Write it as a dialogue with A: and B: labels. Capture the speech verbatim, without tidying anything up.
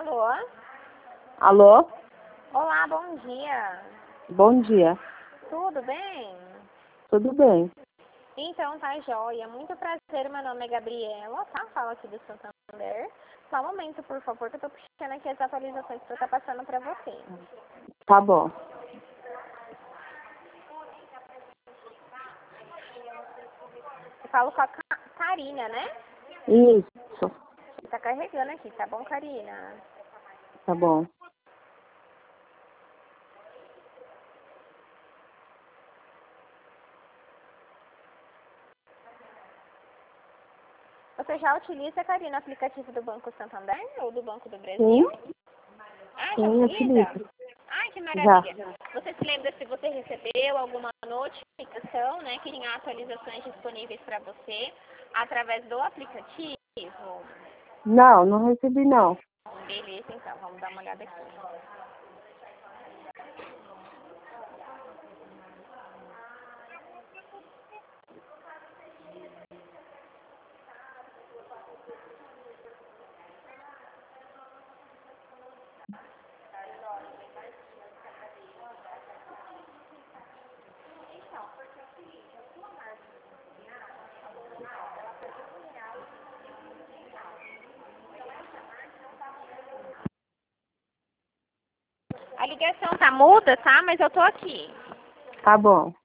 A: Alô?
B: Alô?
A: Olá, bom dia.
B: Bom dia.
A: Tudo bem?
B: Tudo bem?
A: Então, tá joia. Muito prazer, meu nome é Gabriela, tá? Falo aqui do Santander. Só um momento, por favor, que eu tô puxando aqui as atualizações que eu tô passando pra você.
B: Tá bom.
A: Eu falo com a Ca- Karina, né?
B: Isso.
A: Tá carregando aqui, tá bom, Karina?
B: Tá bom.
A: Você já utiliza, Karina, o aplicativo do Banco Santander ou do Banco do
B: Sim,
A: Brasil? Ah, já
B: sim,
A: utiliza?
B: utilizo.
A: Ai, que
B: Já.
A: maravilha. Você se lembra se você recebeu alguma notificação, né, que tinha atualizações disponíveis para você através do aplicativo?
B: Não, não recebi não.
A: Beleza, então, vamos dar uma olhada aqui. A ligação tá muda, tá? Mas eu tô aqui.
B: Tá bom.